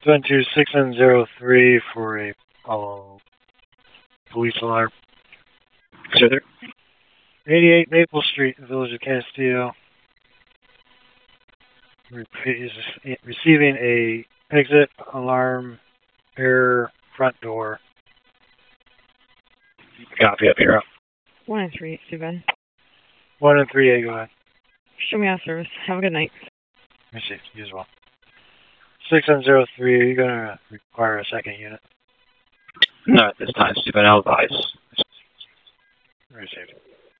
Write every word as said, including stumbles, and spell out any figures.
One two six nine zero three for a uh, police alarm. Sure, there. eighty-eight Maple Street, Village of Castillo. Is receiving a exit alarm error front door. Copy up here. One and three, too bad. One and three, go ahead. Show me out service. Have a good night. Receive, you as well. six nine zero three, are you going to require a second unit? No, at this time, Stephen, I'll advise. Received.